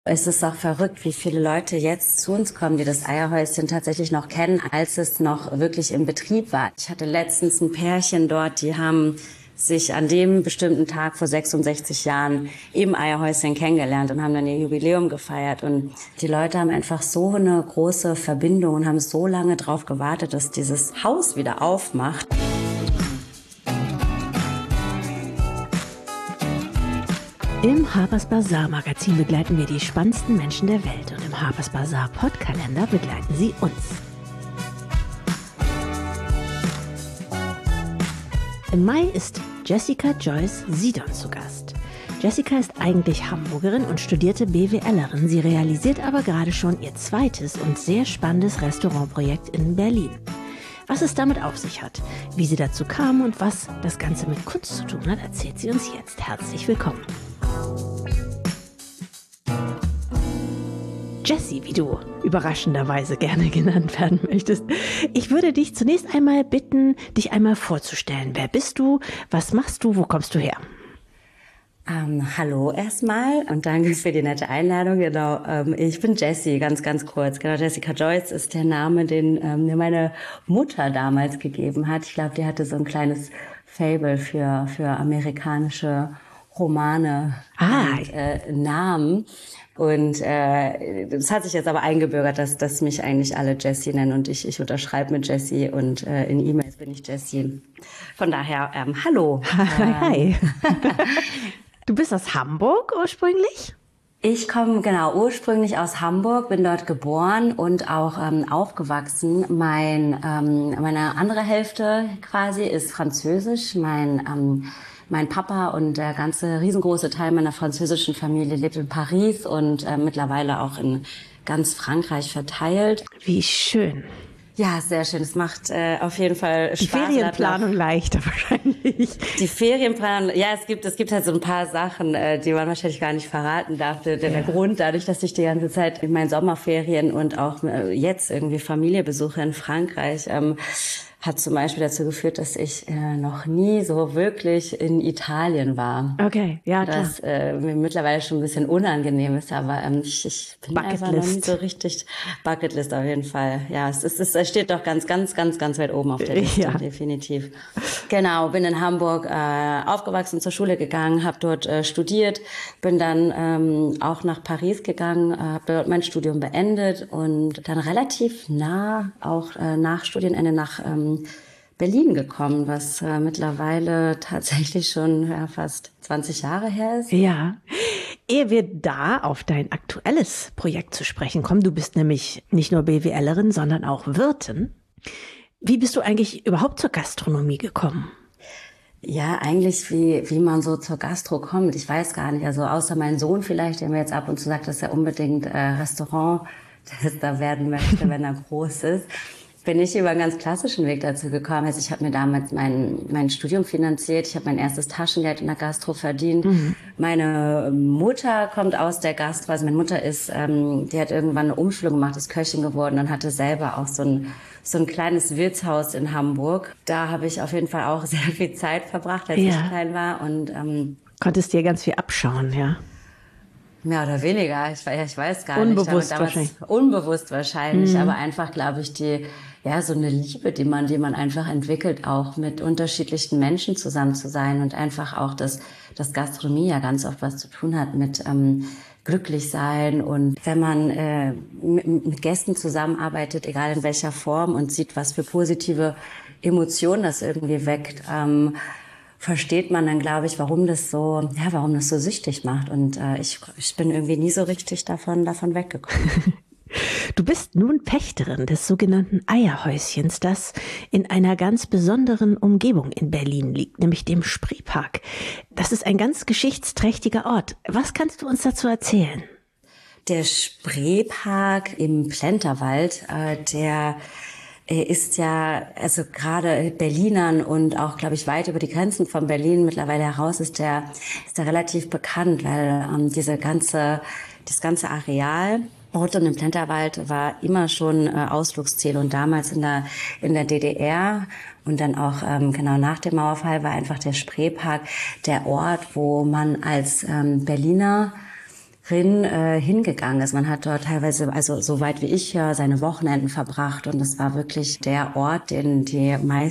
Es ist auch verrückt, wie viele Leute jetzt zu uns kommen, die das Eierhäuschen tatsächlich noch kennen, als es noch wirklich im Betrieb war. Ich hatte letztens ein Pärchen dort, die haben sich an dem bestimmten Tag vor 66 Jahren im Eierhäuschen kennengelernt und haben dann ihr Jubiläum gefeiert. Und die Leute haben einfach so eine große Verbindung und haben so lange darauf gewartet, dass dieses Haus wieder aufmacht. Im Harper's Bazaar Magazin begleiten wir die spannendsten Menschen der Welt und im Harper's Bazaar Podkalender begleiten sie uns. Im Mai ist Jessica Joyce Sidon zu Gast. Jessica ist eigentlich Hamburgerin und studierte BWLerin. Sie realisiert aber gerade schon ihr zweites und sehr spannendes Restaurantprojekt in Berlin. Was es damit auf sich hat, wie sie dazu kam und was das Ganze mit Kunst zu tun hat, erzählt sie uns jetzt. Herzlich willkommen. Jessie, wie du überraschenderweise gerne genannt werden möchtest. Ich würde dich zunächst einmal bitten, dich einmal vorzustellen. Wer bist du? Was machst du? Wo kommst du her? Hallo erstmal und danke für die nette Einladung. Genau, ich bin Jessie, ganz kurz. Genau, Jessica Joyce ist der Name, den mir meine Mutter damals gegeben hat. Ich glaube, die hatte so ein kleines Faible für amerikanische Romane und Namen. Und das hat sich jetzt aber eingebürgert, dass mich eigentlich alle Jessie nennen und ich unterschreibe mit Jessie und in E-Mails bin ich Jessie. Von daher, hallo. Hi. Du bist aus Hamburg ursprünglich? Ich komme ursprünglich aus Hamburg, bin dort geboren und auch aufgewachsen. Meine andere Hälfte quasi ist französisch. Mein Papa und der ganze riesengroße Teil meiner französischen Familie lebt in Paris und mittlerweile auch in ganz Frankreich verteilt. Wie schön. Ja, sehr schön. Es macht auf jeden Fall Spaß. Die Ferienplanung leichter wahrscheinlich. Die Ferienplanung, ja, es gibt halt so ein paar Sachen, die man wahrscheinlich gar nicht verraten darf. Der Grund, dadurch, dass ich die ganze Zeit in meinen Sommerferien und auch jetzt irgendwie Familie besuche in Frankreich, hat zum Beispiel dazu geführt, dass ich noch nie so wirklich in Italien war. Okay, ja, klar. Das mir mittlerweile schon ein bisschen unangenehm ist, aber ich bin einfach noch nie so richtig Bucketlist auf jeden Fall. Ja, es steht doch ganz weit oben auf der Liste, definitiv. Genau, bin in Hamburg aufgewachsen, zur Schule gegangen, habe dort studiert, bin dann auch nach Paris gegangen, habe dort mein Studium beendet und dann relativ auch nach Studienende nach Berlin gekommen, was mittlerweile tatsächlich schon fast 20 Jahre her ist. Ja, ehe wir da auf dein aktuelles Projekt zu sprechen kommen, du bist nämlich nicht nur BWLerin, sondern auch Wirtin. Wie bist du eigentlich überhaupt zur Gastronomie gekommen? Ja, eigentlich wie man so zur Gastro kommt, ich weiß gar nicht. Also außer mein Sohn vielleicht, der mir jetzt ab und zu sagt, dass er unbedingt Restaurant da werden möchte, wenn er groß ist. Bin ich über einen ganz klassischen Weg dazu gekommen. Also ich habe mir damals mein Studium finanziert. Ich habe mein erstes Taschengeld in der Gastro verdient. Meine Mutter kommt aus der Gastro. Also meine Mutter die hat irgendwann eine Umschulung gemacht, ist Köchin geworden und hatte selber auch so ein kleines Wirtshaus in Hamburg. Da habe ich auf jeden Fall auch sehr viel Zeit verbracht, als ich klein war. Und konntest dir ganz viel abschauen, ja? Mehr oder weniger, ich weiß gar unbewusst nicht. Wahrscheinlich. Unbewusst wahrscheinlich, aber einfach, glaube ich, so eine Liebe, die man einfach entwickelt, auch mit unterschiedlichen Menschen zusammen zu sein und einfach auch, dass Gastronomie ja ganz oft was zu tun hat mit glücklich sein und wenn man mit Gästen zusammenarbeitet, egal in welcher Form und sieht, was für positive Emotionen das irgendwie weckt, versteht man dann, glaube ich, warum das so süchtig macht. Und ich bin irgendwie nie so richtig davon weggekommen. Du bist nun Pächterin des sogenannten Eierhäuschens, das in einer ganz besonderen Umgebung in Berlin liegt, nämlich dem Spreepark. Das ist ein ganz geschichtsträchtiger Ort. Was kannst du uns dazu erzählen? Der Spreepark im Plenterwald, der ist ja, also gerade Berlinern und auch, glaube ich, weit über die Grenzen von Berlin mittlerweile heraus ist der relativ bekannt, weil das ganze Areal rund um den Plenterwald war immer schon Ausflugsziel und damals in der DDR und dann auch genau nach dem Mauerfall war einfach der Spreepark der Ort, wo man als Berliner hingegangen ist. Man hat dort teilweise, also soweit wie ich ja, seine Wochenenden verbracht und es war wirklich der Ort, den die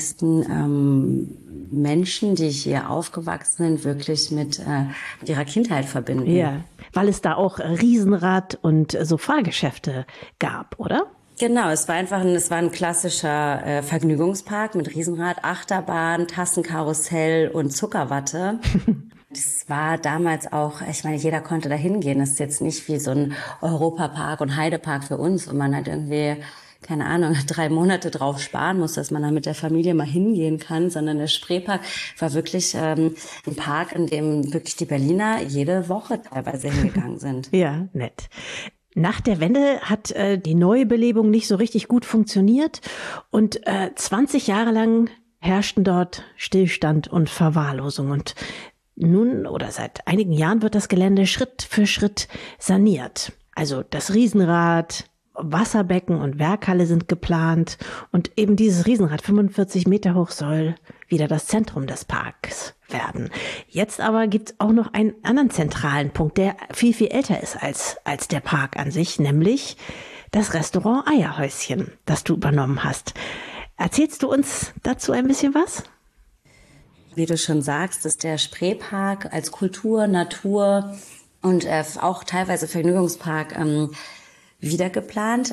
meisten Menschen, die hier aufgewachsen sind, wirklich mit ihrer Kindheit verbinden. Ja, weil es da auch Riesenrad und so Fahrgeschäfte gab, oder? Genau, es war ein klassischer Vergnügungspark mit Riesenrad, Achterbahn, Tassenkarussell und Zuckerwatte. Das war damals auch, ich meine, jeder konnte da hingehen. Das ist jetzt nicht wie so ein Europapark und Heidepark für uns, wo man halt irgendwie, keine Ahnung, 3 Monate drauf sparen muss, dass man da mit der Familie mal hingehen kann, sondern der Spreepark war wirklich ein Park, in dem wirklich die Berliner jede Woche teilweise hingegangen sind. Ja, nett. Nach der Wende hat die Neubelebung nicht so richtig gut funktioniert und 20 Jahre lang herrschten dort Stillstand und Verwahrlosung. Und nun oder seit einigen Jahren wird das Gelände Schritt für Schritt saniert. Also das Riesenrad, Wasserbecken und Werkhalle sind geplant und eben dieses Riesenrad, 45 Meter hoch, soll wieder das Zentrum des Parks werden. Jetzt aber gibt es auch noch einen anderen zentralen Punkt, der viel, viel älter ist als der Park an sich, nämlich das Restaurant Eierhäuschen, das du übernommen hast. Erzählst du uns dazu ein bisschen was? Wie du schon sagst, ist der Spreepark als Kultur, Natur und auch teilweise Vergnügungspark wieder geplant.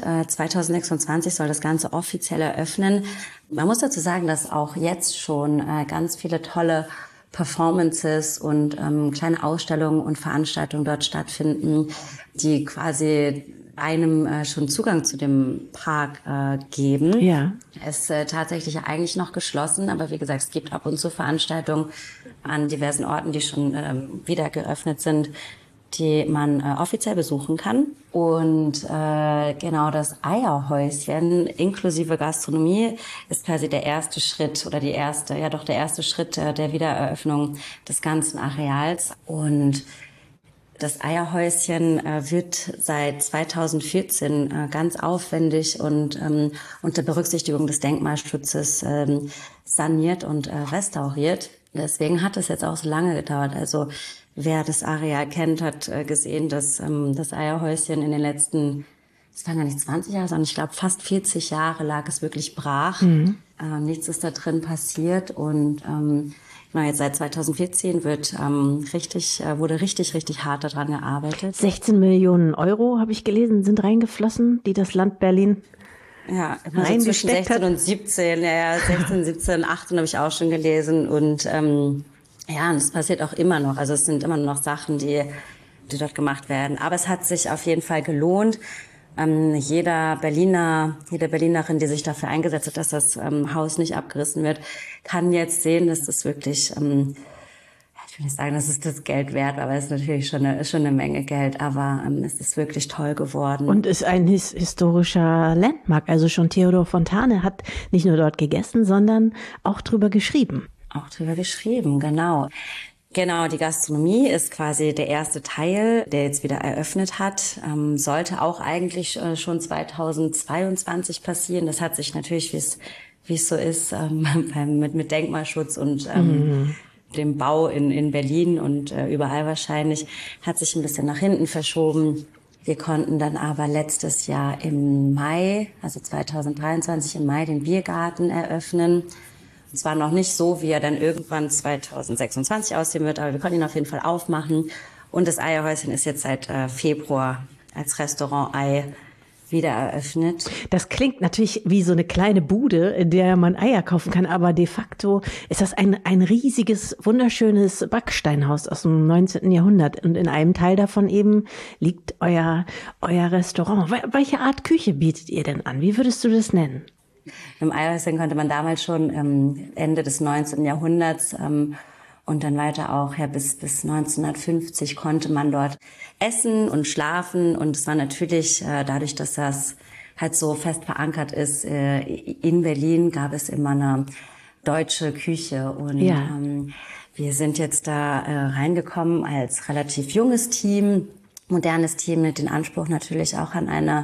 2026 soll das Ganze offiziell eröffnen. Man muss dazu sagen, dass auch jetzt schon ganz viele tolle Performances und kleine Ausstellungen und Veranstaltungen dort stattfinden, die quasi einem schon Zugang zu dem Park geben. Ja. Es ist tatsächlich eigentlich noch geschlossen, aber wie gesagt, es gibt ab und zu Veranstaltungen an diversen Orten, die schon wieder geöffnet sind, die man offiziell besuchen kann. Und genau das Eierhäuschen inklusive Gastronomie ist quasi der erste Schritt oder der erste Schritt der Wiedereröffnung des ganzen Areals. Und das Eierhäuschen wird seit 2014 ganz aufwendig und unter Berücksichtigung des Denkmalschutzes saniert und restauriert. Deswegen hat es jetzt auch so lange gedauert. Also wer das Areal kennt, hat gesehen, dass das Eierhäuschen in den letzten, es waren ja nicht 20 Jahre, sondern ich glaube fast 40 Jahre lag es wirklich brach. Nichts ist da drin passiert und jetzt seit 2014 wurde richtig hart daran gearbeitet. 16 Millionen Euro, habe ich gelesen, sind reingeflossen, die das Land Berlin immer so zwischen 16 und 17, 16, 17, 18 habe ich auch schon gelesen und und es passiert auch immer noch. Also es sind immer noch Sachen, die dort gemacht werden. Aber es hat sich auf jeden Fall gelohnt. Jede Berlinerin, die sich dafür eingesetzt hat, dass das Haus nicht abgerissen wird, kann jetzt sehen, dass das wirklich, ich will nicht sagen, das ist das Geld wert, aber es ist natürlich schon eine Menge Geld. Aber es ist wirklich toll geworden. Und ist ein historischer Landmark. Also schon Theodor Fontane hat nicht nur dort gegessen, sondern auch drüber geschrieben. Genau. Genau, die Gastronomie ist quasi der erste Teil, der jetzt wieder eröffnet hat. Sollte auch eigentlich schon 2022 passieren. Das hat sich natürlich, wie es so ist, mit Denkmalschutz und dem Bau in Berlin und überall wahrscheinlich, hat sich ein bisschen nach hinten verschoben. Wir konnten dann aber letztes Jahr im Mai, also 2023 im Mai, den Biergarten eröffnen. Zwar noch nicht so, wie er dann irgendwann 2026 aussehen wird, aber wir konnten ihn auf jeden Fall aufmachen. Und das Eierhäuschen ist jetzt seit Februar als Restaurant Ei wieder eröffnet. Das klingt natürlich wie so eine kleine Bude, in der man Eier kaufen kann, aber de facto ist das ein riesiges, wunderschönes Backsteinhaus aus dem 19. Jahrhundert. Und in einem Teil davon eben liegt euer Restaurant. Welche Art Küche bietet ihr denn an? Wie würdest du das nennen? Im Eierhäuschen konnte man damals schon Ende des 19. Jahrhunderts und dann weiter auch bis 1950 konnte man dort essen und schlafen. Und es war natürlich dadurch, dass das halt so fest verankert ist, in Berlin gab es immer eine deutsche Küche. Und wir sind jetzt da reingekommen als relativ junges Team, modernes Team mit dem Anspruch natürlich auch an eine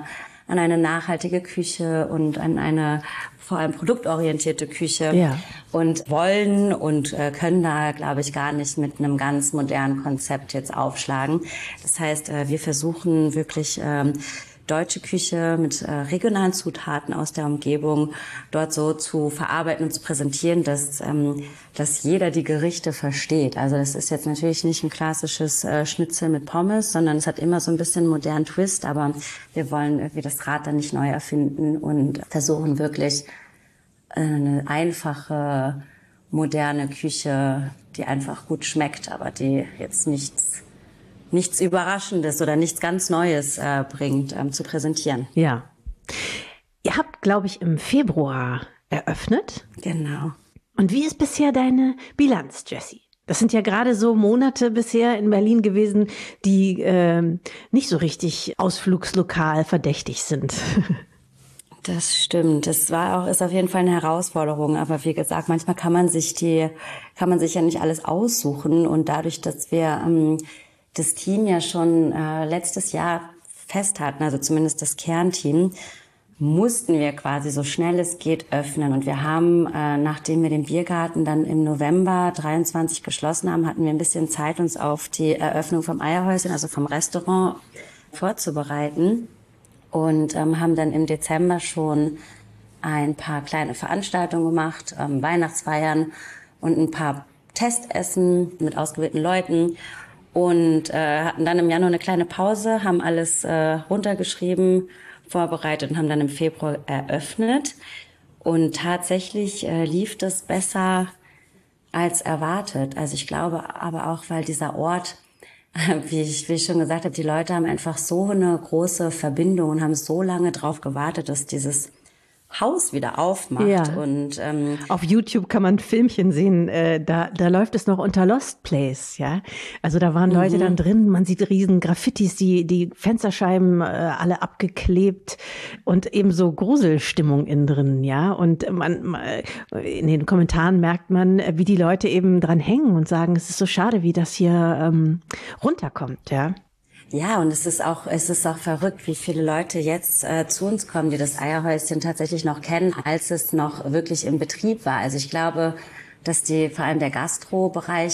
an eine nachhaltige Küche und an eine vor allem produktorientierte Küche und wollen und können da, glaube ich, gar nicht mit einem ganz modernen Konzept jetzt aufschlagen. Das heißt, wir versuchen wirklich deutsche Küche mit regionalen Zutaten aus der Umgebung dort so zu verarbeiten und zu präsentieren, dass jeder die Gerichte versteht. Also das ist jetzt natürlich nicht ein klassisches Schnitzel mit Pommes, sondern es hat immer so ein bisschen einen modernen Twist, aber wir wollen irgendwie das Rad dann nicht neu erfinden und versuchen wirklich eine einfache, moderne Küche, die einfach gut schmeckt, aber die jetzt nichts Überraschendes oder nichts ganz Neues bringt, zu präsentieren. Ja. Ihr habt, glaube ich, im Februar eröffnet. Genau. Und wie ist bisher deine Bilanz, Jessie? Das sind ja gerade so Monate bisher in Berlin gewesen, die nicht so richtig ausflugslokal verdächtig sind. Das stimmt. Das ist auf jeden Fall eine Herausforderung. Aber wie gesagt, manchmal kann man sich ja nicht alles aussuchen. Und dadurch, dass wir das Team ja schon letztes Jahr fest hatten, also zumindest das Kernteam, mussten wir quasi so schnell es geht öffnen. Und wir haben, nachdem wir den Biergarten dann im November 23 geschlossen haben, hatten wir ein bisschen Zeit, uns auf die Eröffnung vom Eierhäuschen, also vom Restaurant, vorzubereiten. Und haben dann im Dezember schon ein paar kleine Veranstaltungen gemacht, Weihnachtsfeiern und ein paar Testessen mit ausgewählten Leuten. Und hatten dann im Januar eine kleine Pause, haben alles runtergeschrieben, vorbereitet und haben dann im Februar eröffnet. Und tatsächlich lief das besser als erwartet. Also ich glaube aber auch, weil dieser Ort, wie ich schon gesagt habe, die Leute haben einfach so eine große Verbindung und haben so lange drauf gewartet, dass dieses Haus wieder aufmacht. Ja. Und auf YouTube kann man ein Filmchen sehen, da läuft es noch unter Lost Place, ja. Also da waren Leute dann drin, man sieht riesen Graffitis, die Fensterscheiben alle abgeklebt und eben so Gruselstimmung innen drin, ja. Und man in den Kommentaren merkt man, wie die Leute eben dran hängen und sagen, es ist so schade, wie das hier runterkommt, ja. Ja, und es ist auch verrückt, wie viele Leute jetzt zu uns kommen, die das Eierhäuschen tatsächlich noch kennen, als es noch wirklich im Betrieb war. Also ich glaube, dass vor allem der Gastrobereich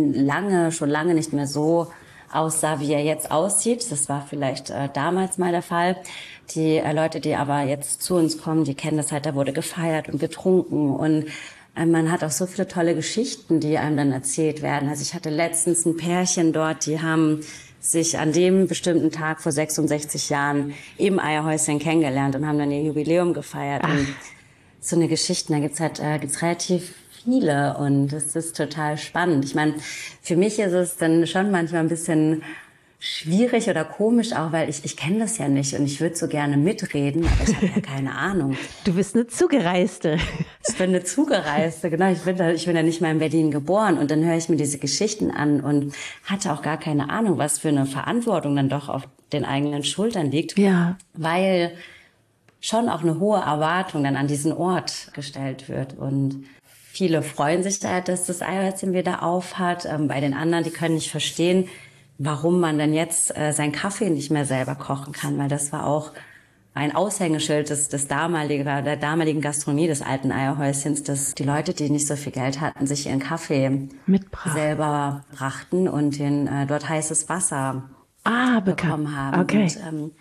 schon lange nicht mehr so aussah, wie er jetzt aussieht. Das war vielleicht damals mal der Fall. Die Leute, die aber jetzt zu uns kommen, die kennen das halt, da wurde gefeiert und getrunken und man hat auch so viele tolle Geschichten, die einem dann erzählt werden. Also ich hatte letztens ein Pärchen dort, die haben sich an dem bestimmten Tag vor 66 Jahren im Eierhäuschen kennengelernt und haben dann ihr Jubiläum gefeiert. Und so eine Geschichten, da gibt's relativ viele und das ist total spannend. Ich meine, für mich ist es dann schon manchmal ein bisschen schwierig oder komisch auch, weil ich kenne das ja nicht und ich würde so gerne mitreden, aber ich habe ja keine Ahnung. Du bist eine Zugereiste. Ich bin eine Zugereiste, genau. Ich bin ja nicht mal in Berlin geboren und dann höre ich mir diese Geschichten an und hatte auch gar keine Ahnung, was für eine Verantwortung dann doch auf den eigenen Schultern liegt. Ja. Weil schon auch eine hohe Erwartung dann an diesen Ort gestellt wird und viele freuen sich da, dass das Eierhäuschen wieder auf hat. Bei den anderen, die können nicht verstehen, warum man denn jetzt seinen Kaffee nicht mehr selber kochen kann, weil das war auch ein Aushängeschild der damaligen Gastronomie des alten Eierhäuschens, dass die Leute, die nicht so viel Geld hatten, sich ihren Kaffee selber brachten und dort heißes Wasser bekommen haben. Okay. Und,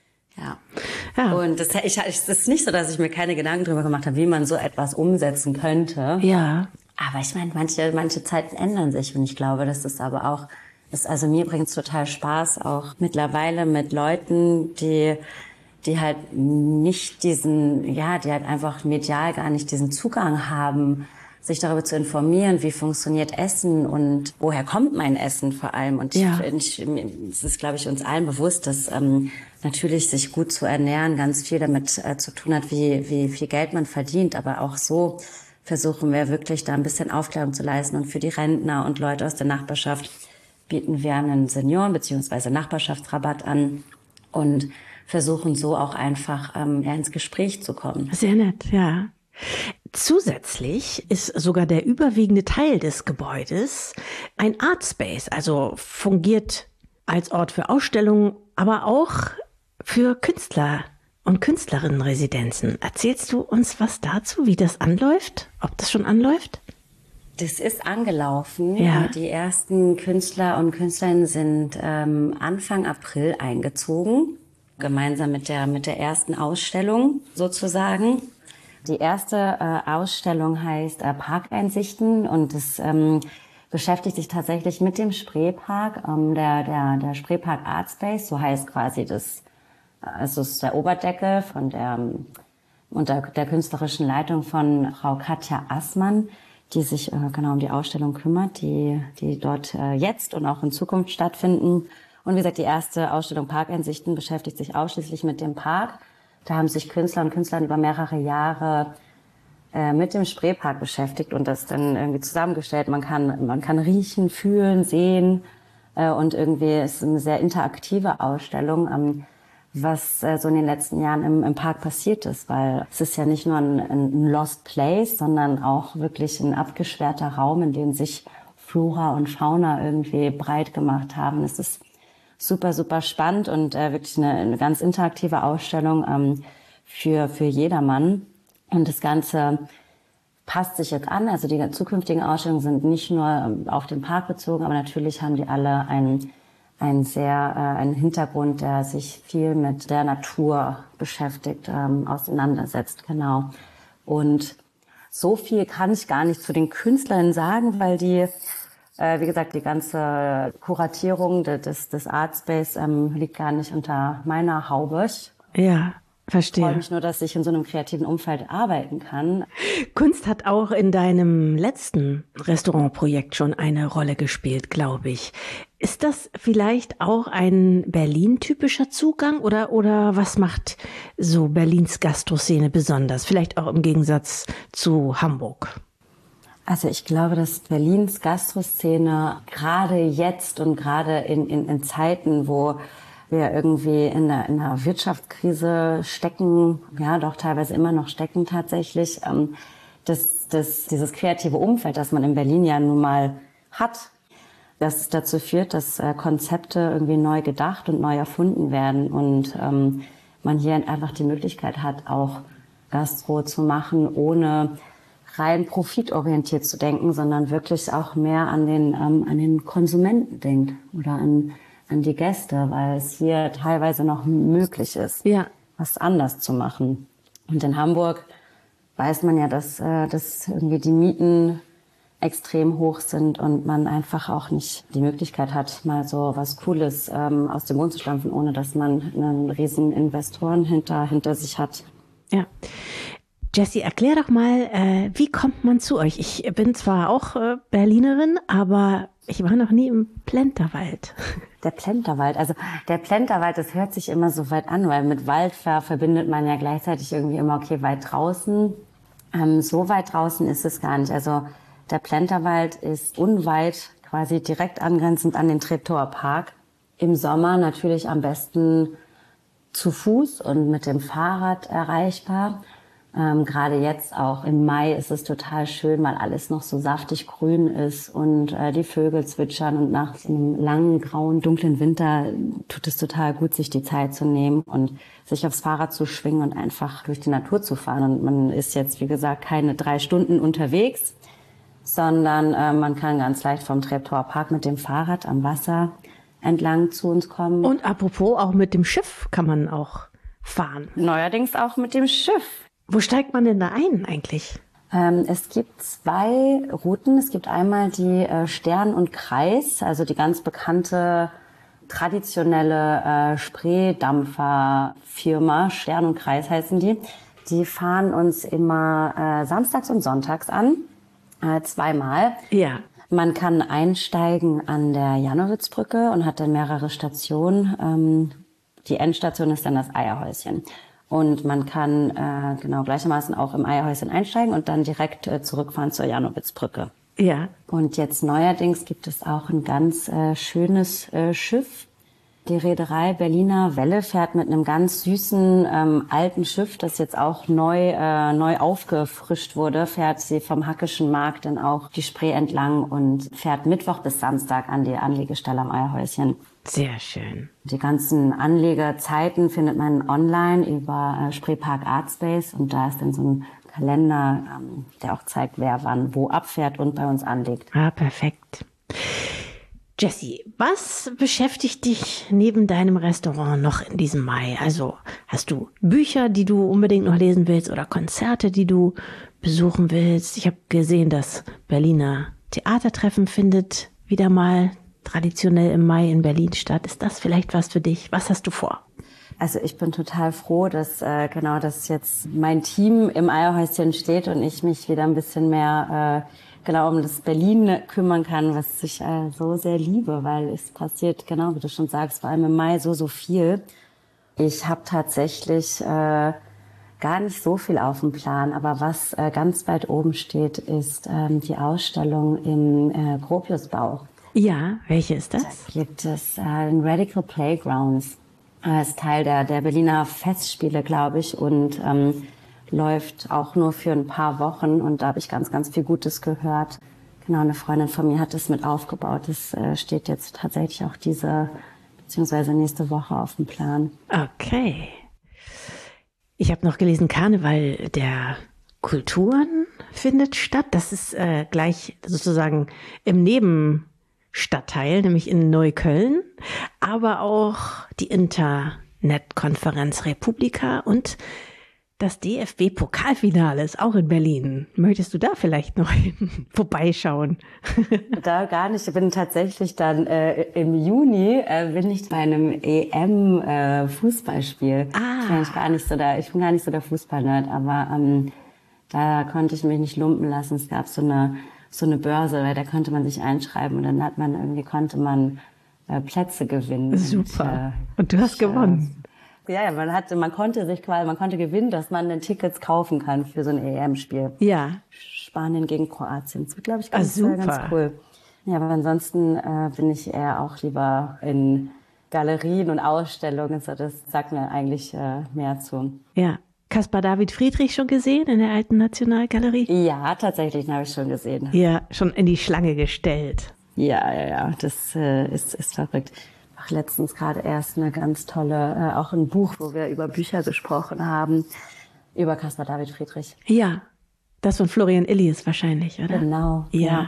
ja. Und es ist nicht so, dass ich mir keine Gedanken darüber gemacht habe, wie man so etwas umsetzen könnte. Ja. Aber ich meine, manche Zeiten ändern sich und ich glaube, das ist aber auch also mir bringt es total Spaß, auch mittlerweile mit Leuten, die halt nicht die halt einfach medial gar nicht diesen Zugang haben, sich darüber zu informieren, wie funktioniert Essen und woher kommt mein Essen vor allem. Und es ist, glaube ich, uns allen bewusst, dass natürlich sich gut zu ernähren ganz viel damit zu tun hat, wie viel Geld man verdient, aber auch so versuchen wir wirklich da ein bisschen Aufklärung zu leisten und für die Rentner und Leute aus der Nachbarschaft bieten wir einen Senioren- bzw. Nachbarschaftsrabatt an und versuchen so auch einfach ins Gespräch zu kommen. Sehr nett, ja. Zusätzlich ist sogar der überwiegende Teil des Gebäudes ein Artspace, also fungiert als Ort für Ausstellungen, aber auch für Künstler und Künstlerinnenresidenzen. Erzählst du uns was dazu, wie das anläuft? Ob das schon anläuft? Das ist angelaufen. Ja. Die ersten Künstler und Künstlerinnen sind Anfang April eingezogen, gemeinsam mit der ersten Ausstellung sozusagen. Die erste Ausstellung heißt Parkeinsichten und das beschäftigt sich tatsächlich mit dem Spreepark, der Spreepark Artspace, so heißt quasi das, also es ist der Oberdeckel von unter der künstlerischen Leitung von Frau Katja Assmann, die sich genau um die Ausstellung kümmert, die dort jetzt und auch in Zukunft stattfinden. Und wie gesagt, die erste Ausstellung Parkeinsichten beschäftigt sich ausschließlich mit dem Park. Da haben sich Künstler und Künstlerinnen über mehrere Jahre mit dem Spreepark beschäftigt und das dann irgendwie zusammengestellt. Man kann riechen, fühlen, sehen und irgendwie ist eine sehr interaktive Ausstellung, was so in den letzten Jahren im Park passiert ist, weil es ist ja nicht nur ein Lost Place, sondern auch wirklich ein abgesperrter Raum, in dem sich Flora und Fauna irgendwie breit gemacht haben. Es ist super, super spannend und wirklich eine ganz interaktive Ausstellung für jedermann. Und das Ganze passt sich jetzt an. Also die zukünftigen Ausstellungen sind nicht nur auf den Park bezogen, aber natürlich haben die alle einen Hintergrund, der sich viel mit der Natur beschäftigt, auseinandersetzt, genau. Und so viel kann ich gar nicht zu den Künstlerinnen sagen, weil die, wie gesagt, die ganze Kuratierung des Artspace liegt gar nicht unter meiner Haube. Ja, verstehe. Ich freue mich nur, dass ich in so einem kreativen Umfeld arbeiten kann. Kunst hat auch in deinem letzten Restaurantprojekt schon eine Rolle gespielt, glaube ich. Ist das vielleicht auch ein Berlin-typischer Zugang oder was macht so Berlins Gastroszene besonders? Vielleicht auch im Gegensatz zu Hamburg. Also ich glaube, dass Berlins Gastroszene gerade jetzt und gerade in Zeiten, wo wir irgendwie in einer Wirtschaftskrise stecken, ja doch teilweise immer noch stecken tatsächlich, dieses kreative Umfeld, das man in Berlin ja nun mal hat, das dazu führt, dass Konzepte irgendwie neu gedacht und neu erfunden werden und man hier einfach die Möglichkeit hat, auch Gastro zu machen, ohne rein profitorientiert zu denken, sondern wirklich auch mehr an den Konsumenten denkt oder an die Gäste, weil es hier teilweise noch möglich ist, was anders zu machen. Und in Hamburg weiß man ja, dass irgendwie die Mieten extrem hoch sind und man einfach auch nicht die Möglichkeit hat, mal so was Cooles aus dem Boden zu stampfen, ohne dass man einen riesen Investoren hinter sich hat. Ja. Jessie, erklär doch mal, wie kommt man zu euch? Ich bin zwar auch Berlinerin, aber ich war noch nie im Plenterwald. Der Plenterwald, das hört sich immer so weit an, weil mit Wald verbindet man ja gleichzeitig irgendwie immer, okay, weit draußen. So weit draußen ist es gar nicht. Also der Plenterwald ist unweit, quasi direkt angrenzend an den Treptower Park. Im Sommer natürlich am besten zu Fuß und mit dem Fahrrad erreichbar. Gerade jetzt auch im Mai ist es total schön, weil alles noch so saftig grün ist und die Vögel zwitschern und nach so einem langen, grauen, dunklen Winter tut es total gut, sich die Zeit zu nehmen und sich aufs Fahrrad zu schwingen und einfach durch die Natur zu fahren. Und man ist jetzt, wie gesagt, keine 3 Stunden unterwegs, sondern man kann ganz leicht vom Treptower Park mit dem Fahrrad am Wasser entlang zu uns kommen. Und apropos, auch mit dem Schiff kann man auch fahren. Neuerdings auch mit dem Schiff. Wo steigt man denn da ein eigentlich? Es gibt 2 Routen. Es gibt einmal die Stern und Kreis, also die ganz bekannte traditionelle Spreedampferfirma. Stern und Kreis heißen die. Die fahren uns immer samstags und sonntags an, 2-mal. Ja. Man kann einsteigen an der Jannowitzbrücke und hat dann mehrere Stationen. Die Endstation ist dann das Eierhäuschen. Und man kann genau gleichermaßen auch im Eierhäuschen einsteigen und dann direkt zurückfahren zur Jannowitzbrücke. Ja. Und jetzt neuerdings gibt es auch ein ganz schönes Schiff. Die Reederei Berliner Welle fährt mit einem ganz süßen alten Schiff, das jetzt auch neu aufgefrischt wurde, fährt sie vom Hackischen Markt dann auch die Spree entlang und fährt Mittwoch bis Samstag an die Anlegestelle am Eierhäuschen. Sehr schön. Die ganzen Anlegerzeiten findet man online über Spreepark Artspace und da ist dann so ein Kalender, der auch zeigt, wer wann wo abfährt und bei uns anlegt. Ah, perfekt. Jessie, was beschäftigt dich neben deinem Restaurant noch in diesem Mai? Also hast du Bücher, die du unbedingt noch lesen willst oder Konzerte, die du besuchen willst? Ich habe gesehen, das Berliner Theatertreffen findet wieder mal traditionell im Mai in Berlin statt. Ist das vielleicht was für dich? Was hast du vor? Also ich bin total froh, dass dass jetzt mein Team im Eierhäuschen steht und ich mich wieder ein bisschen mehr um das Berlin kümmern kann, was ich so sehr liebe, weil es passiert, genau wie du schon sagst, vor allem im Mai so viel. Ich habe tatsächlich gar nicht so viel auf dem Plan, aber was ganz weit oben steht, ist die Ausstellung im Gropiusbau. Ja, welche ist das? Da gibt es den Radical Playgrounds. Ist Teil der Berliner Festspiele, glaube ich, und läuft auch nur für ein paar Wochen. Und da habe ich ganz, ganz viel Gutes gehört. Genau, eine Freundin von mir hat das mit aufgebaut. Das steht jetzt tatsächlich auch beziehungsweise nächste Woche auf dem Plan. Okay. Ich habe noch gelesen, Karneval der Kulturen findet statt. Das ist gleich sozusagen im Nebenstadtteil, nämlich in Neukölln, aber auch die Internetkonferenz Republika und das DFB-Pokalfinale ist auch in Berlin. Möchtest du da vielleicht noch vorbeischauen? Da gar nicht. Ich bin tatsächlich dann im Juni bin ich bei einem EM-Fußballspiel. Ich bin gar nicht so der Fußballnerd, aber da konnte ich mich nicht lumpen lassen. Es gab so eine Börse, weil da konnte man sich einschreiben und dann konnte man Plätze gewinnen. Super. Und du hast gewonnen. Ja, man konnte gewinnen, dass man dann Tickets kaufen kann für so ein EM-Spiel. Ja. Spanien gegen Kroatien. Das wird, glaube ich, ganz cool. Ja, aber ansonsten bin ich eher auch lieber in Galerien und Ausstellungen. So, das sagt mir eigentlich mehr zu. Ja. Caspar David Friedrich schon gesehen in der Alten Nationalgalerie? Ja, tatsächlich, habe ich schon gesehen. Ja, schon in die Schlange gestellt. Ja, das ist verrückt. Auch letztens gerade erst eine ganz tolle, auch ein Buch, wo wir über Bücher gesprochen haben, über Caspar David Friedrich. Ja, das von Florian Illies wahrscheinlich, oder? Genau. Ja.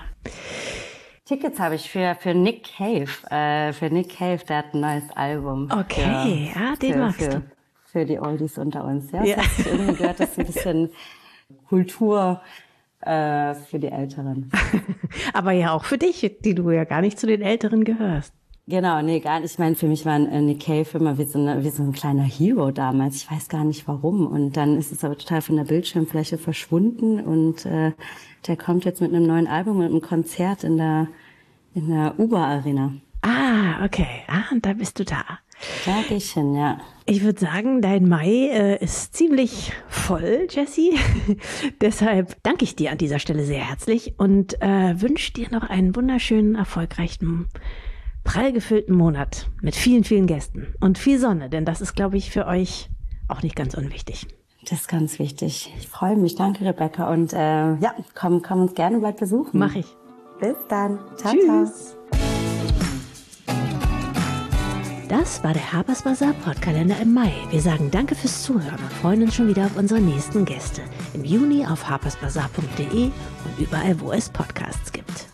Tickets habe ich für Nick Cave. Für Nick Cave, der hat ein neues Album. Okay, den magst du. Für die Oldies unter uns. Ja, ja. Das heißt, irgendwie gehört das ein bisschen Kultur für die Älteren. Aber ja auch für dich, die du ja gar nicht zu den Älteren gehörst. Genau, nee, gar nicht. Ich meine, für mich war Nick Cave immer wie so ein kleiner Hero damals. Ich weiß gar nicht warum. Und dann ist es aber total von der Bildschirmfläche verschwunden. Und der kommt jetzt mit einem neuen Album und einem Konzert in der Uber-Arena. Ah, okay. Und da bist du da. Da geh ich hin, ja. Ich würde sagen, dein Mai ist ziemlich voll, Jessie. Deshalb danke ich dir an dieser Stelle sehr herzlich und wünsche dir noch einen wunderschönen, erfolgreichen, prall gefüllten Monat mit vielen, vielen Gästen und viel Sonne, denn das ist, glaube ich, für euch auch nicht ganz unwichtig. Das ist ganz wichtig. Ich freue mich. Danke, Rebecca. Und komm uns gerne bald besuchen. Mach ich. Bis dann. Ciao, Tschüss. Ciao. Das war der Harper's Bazaar Podkalender im Mai. Wir sagen danke fürs Zuhören und freuen uns schon wieder auf unsere nächsten Gäste. Im Juni auf harpersbazaar.de und überall, wo es Podcasts gibt.